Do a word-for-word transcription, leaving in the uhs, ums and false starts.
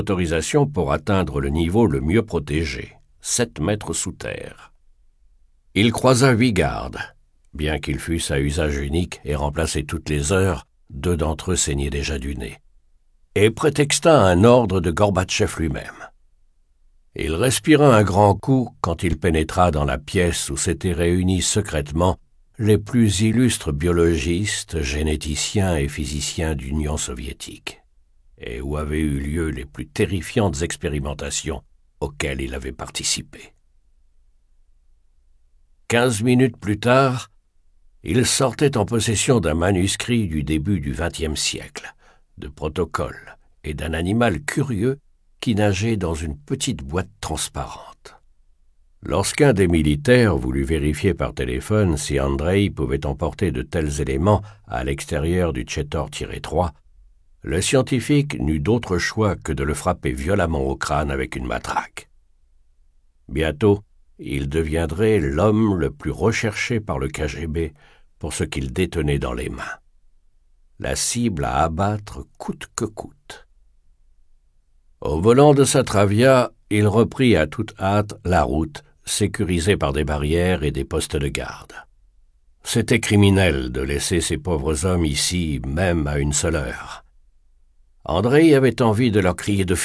autorisation pour atteindre le niveau le mieux protégé, sept mètres sous terre. Il croisa huit gardes. Bien qu'ils fussent à usage unique et remplacés toutes les heures, deux d'entre eux saignaient déjà du nez, et prétexta un ordre de Gorbatchev lui-même. Il respira un grand coup quand il pénétra dans la pièce où s'étaient réunis secrètement les plus illustres biologistes, généticiens et physiciens d'Union soviétique, et où avaient eu lieu les plus terrifiantes expérimentations auxquelles il avait participé. Quinze minutes plus tard, il sortait en possession d'un manuscrit du début du vingtième siècle, de protocoles et d'un animal curieux qui nageait dans une petite boîte transparente. Lorsqu'un des militaires voulut vérifier par téléphone si Andreï pouvait emporter de tels éléments à l'extérieur du Tchetor trois, le scientifique n'eut d'autre choix que de le frapper violemment au crâne avec une matraque. Bientôt, il deviendrait l'homme le plus recherché par le K G B pour ce qu'il détenait dans les mains. La cible à abattre coûte que coûte. Au volant de sa Travia, il reprit à toute hâte la route, sécurisée par des barrières et des postes de garde. C'était criminel de laisser ces pauvres hommes ici, même à une seule heure. Andreï avait envie de leur crier de